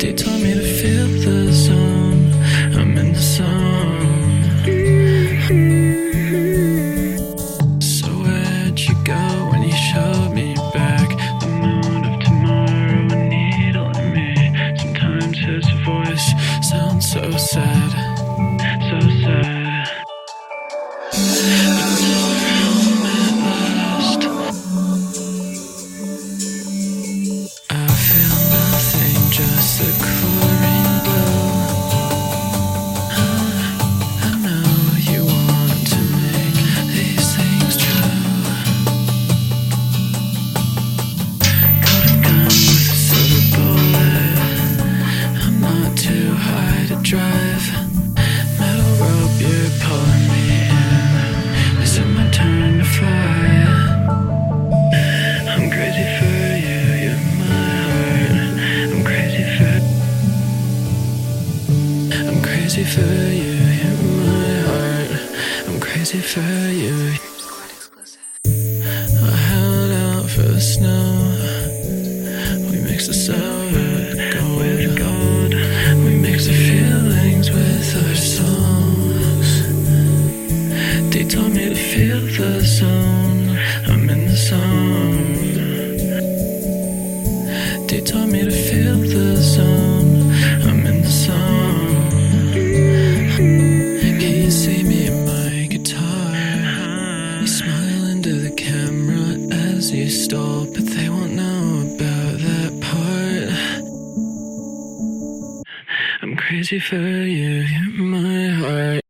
They told me to feel the zone. I'm in the zone. So where'd you go when you showed me back? The moon of tomorrow, a needle in me. Sometimes his voice sounds so sad, so sad. But now we're home at last. I feel nothing, just the chlorine glow. I know you want to make these things true. Got a gun with a silver bullet. I'm not too high to drive. Metal rope, you're pulling me in. Is it my turn to fly? I'm crazy for you, you're my heart. I'm crazy for you, you're my heart. I'm crazy for you. I held out for the snow. We mix the silver with gold. We mix the feelings with our songs. They told me to feel the zone. I'm in the zone. They told me to feel the zone. I'm in the zone. Can you see me in my guitar? You smile into the camera as you stole, but they won't know about that part. I'm crazy for you, you're my heart.